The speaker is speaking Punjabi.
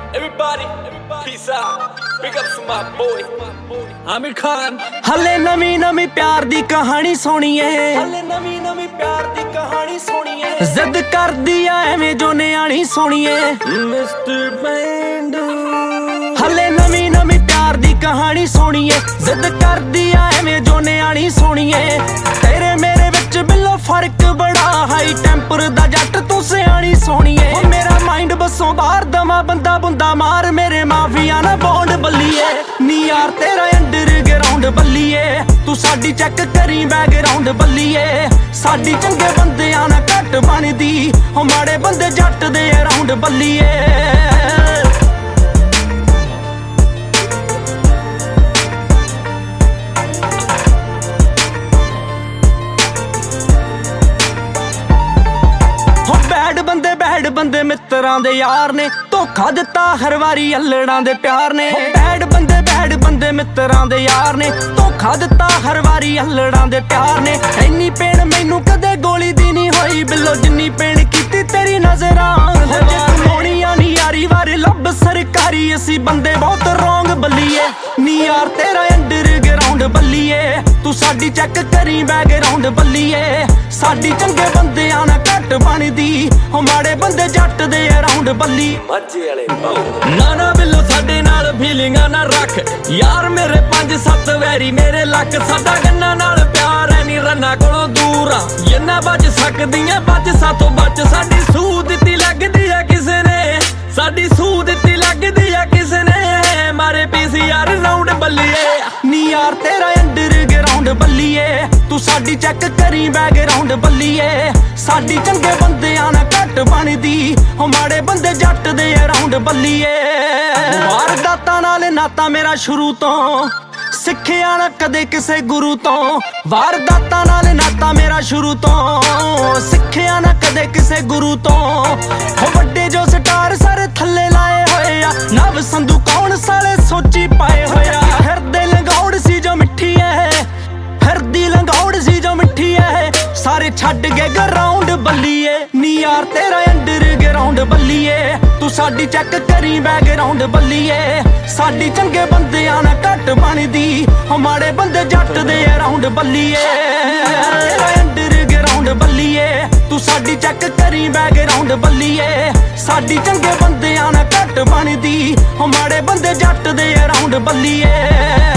Everybody, peace out. Big up to my boy, Amir Khan. ਹਲੇ ਨਵੀਂ ਨਵੀਂ ਪਿਆਰ ਦੀ ਕਹਾਣੀ ਸੁਣੀਏ, ਹਲੇ ਨਵੀਂ ਨਵੀਂ ਪਿਆਰ ਦੀ ਕਹਾਣੀ ਸੁਣੀਏ। ਜ਼ਿੱਦ ਕਰਦੀ ਆ ਐਵੇਂ ਜੋ ਨਿਆਣੀ ਸੁਣੀਏ। ਮਿਸਟਰ ਪੈਂਡੂ ਹਲੇ ਨਵੀਂ ਨਵੀਂ ਪਿਆਰ ਦੀ ਕਹਾਣੀ ਸੁਣੀਏ, ਜ਼ਿੱਦ ਕਰਦੀ ਆ ਐਵੇਂ ਜੋ ਨਿਆਣੀ ਸੁਣੀਏ। ਤੇਰੇ ਮੇਰੇ ਵਿੱਚ ਬਿੱਲੋ ਫਰਕ ਬੜਾ, ਹਾਈ ਟੈਂਪਰ ਦਾ ਜੱਟ ਤੂੰ ਸਿਆਣੀ ਸੋਹਣੀਏ। ਮੇਰਾ ਮਾਈਂਡ ਬੱਸੋਂ ਬਾਹਰ ਦਵਾ ਬੰਦਾ ਬੁੰਦਾ ਮਾਰ, ਮੇਰੇ ਮਾਫੀਆ ਨਾ ਬੌਂਡ ਬੱਲੀਏ। ਨੀ ਯਾਰ ਤੇਰਾ ਅੰਡਰਗਰਾਉਂਡ ਬੱਲੀਏ, ਤੂੰ ਸਾਡੀ ਚੈੱਕ ਕਰੀ ਬੈਕਗਰਾਉਂਡ ਬੱਲੀਏ। ਸਾਡੀ ਚੰਗੇ ਬੰਦਿਆਂ ਨਾ ਘੱਟ ਬਣਦੀ, ਹੋ ਮਾੜੇ ਬੰਦੇ ਜੱਟ ਦੇ ਅਰਾਉਂਡ ਬੱਲੀਏ। ਬੈਡ ਬੰਦੇ ਮਿੱਤਰਾਂ ਦੇ ਯਾਰ ਨੇ, ਧੋਖਾ ਦਿੱਤਾ ਹਰ ਵਾਰੀ ਅਲੜਾਂ ਦੇ ਪਿਆਰ ਨੇ। ਬੈਡ ਬੰਦੇ ਮਿੱਤਰਾਂ ਦੇ ਯਾਰ ਨੇ, ਧੋਖਾ ਦਿੱਤਾ ਹਰ ਵਾਰੀ ਅਲੜਾਂ ਦੇ ਪਿਆਰ ਨੇ। ਇੰਨੀ ਪੇੜ ਮੈਨੂੰ ਕਦੇ ਗੋਲੀ ਦੀ ਨਹੀਂ ਹੋਈ ਬਿੱਲੋ, ਜਿੰਨੀ ਪੇੜ ਕੀਤੀ ਤੇਰੀ ਨਜ਼ਰਾਂ। ਜੇ ਕਮਾਉਣੀਆਂ ਨੀ ਯਾਰੀ ਵਾਰੇ ਲੱਭ ਸਰਕਾਰੀ, ਅਸੀਂ ਬੰਦੇ ਬਹੁਤ ਰੌਂਗ ਬੱਲੀਏ। ਨੀ ਯਾਰ ਤੇਰਾ ਅੰਡਰਗਰਾਉਂਡ ਬੱਲੀਏ, ਤੂੰ ਸਾਡੀ ਚੈੱਕ ਕਰੀ ਬੈਕਗਰਾਉਂਡ ਬੱਲੀਏ। ਸਾਡੀ ਚੰਗੇ ਬੰਦਿਆਂ ਨਾਲ ਘੱਟ ਬਣਦੀ, ਹੋ ਮਾੜੇ ਬੰਦੇ ਜੱਟ ਦੇ ਅਰਾਉਂਡ ਬੱਲੀ। ਮੱਝੇ ਵਾਲੇ ਨਾ ਬਿੱਲੋ ਸਾਡੇ ਨਾਲ ਫੀਲਿੰਗਾਂ ਨਾ ਰੱਖ ਯਾਰ, ਮੇਰੇ 5-7 ਵੈਰੀ ਮੇਰੇ ਲੱਕ। ਸਾਡਾ ਗੰਨਾ ਨਾਲ ਪਿਆਰ ਐ ਨੀ ਰੰਨਾ ਕੋਲੋਂ ਦੂਰ ਆ, ਜਿੰਨਾ ਬਚ ਸਕਦੀਆਂ ਬਚ ਸਾਥੋਂ ਬਚ। ਸਾਡੀ ਸੂਹ ਦਿੱਤੀ ਲੱਗਦੀ ਆ ਕਿਸੇ ਨੇ, ਸਾਡੀ ਸੂਹ ਦਿੱਤੀ ਲੱਗਦੀ ਆ ਕਿਸੇ ਨੇ, ਮਾਰੇ PCR ਰਾਉਂਡ ਬੱਲੀਏ। ਨੀ ਯਾਰ ਤੇਰਾ ਅੰਡਰਗਰਾਉਂਡ ਬੱਲੀਏ, ਤੂੰ ਸਾਡੀ ਚੈੱਕ ਕਰੀ ਬੈਕਗਰਾਉਂਡ ਬੱਲੀਏ। ਸਾਡੀ ਚੰਗੇ ਬੰਦਿਆਂ ਨਾਲ ਘੱਟ ਬਣਦੀ, ਹੋ ਮਾੜੇ ਬੰਦੇ ਜੱਟ ਦੇ ਅਰਾਉਂਡ ਬੱਲੀਏ। ਵਾਰਦਾਤਾਂ ਨਾਲ ਨਾਤਾ ਮੇਰਾ ਸ਼ੁਰੂ ਤੋਂ, ਸਿੱਖਿਆ ਨਾ ਕਦੇ ਕਿਸੇ ਗੁਰੂ ਤੋਂ। ਵਾਰਦਾਤਾਂ ਨਾਲ ਨਾਤਾ ਮੇਰਾ ਸ਼ੁਰੂ ਤੋਂ, ਸਿੱਖਿਆ ਨਾ ਕਦੇ ਕਿਸੇ ਗੁਰੂ ਤੋਂ। ਹੋ ਵੱਡੇ ਜੋ ਸਟਾਰ ਸਾਰੇ ਥੱਲੇ ਲਾਏ ਹੋਏ ਆ, ਨਵ ਸੰਧੂ ਕੌਣ ਸਾਲੇ ਸੋਚੀ ਪਾਏ ਹੋਇਆ। ਫਿਰਦੇ ਲੰਗੌੜ ਸੀ ਜੋ ਮਿੱਠੀ ਐ, ਫਿਰਦੀ ਲੰਗੌੜ ਸੀ ਜੋ ਮਿੱਠੀ ਐ, ਸਾਰੇ ਛੱਡ ਗਏ ਗਰਾਉਂਡ ਬੱਲੀਏ। ਨੀ ਯਾਰ ਤੇਰਾ ਅੰਡਰਗਰਾਉਂਡ ਬੱਲੀਏ, ਤੂੰ ਸਾਡੀ ਚੈੱਕ ਕਰੀ ਬੈਕਗਰਾਉਂਡ ਬੱਲੀਏ। ਸਾਡੀ ਚੰਗੇ ਬੰਦਿਆਂ ਨਾਲ ਘੱਟ ਬਣਦੀ, ਹੋ ਮਾੜੇ ਬੰਦੇ ਜੱਟ ਦੇ ਅਰਾਉਂਡ ਬੱਲੀਏ। ਤੇਰਾ ਅੰਡਰਗਰਾਉਂਡ ਬੱਲੀਏ, ਤੂੰ ਸਾਡੀ ਚੈੱਕ ਕਰੀ ਬੈਕਗਰਾਉਂਡ ਬੱਲੀਏ। ਸਾਡੀ ਚੰਗੇ ਬੰਦਿਆਂ ਨਾਲ ਘੱਟ ਬਣਦੀ, ਹੋ ਮਾੜੇ ਬੰਦੇ ਜੱਟ ਦੇ ਅਰਾਉਂਡ ਬੱਲੀਏ।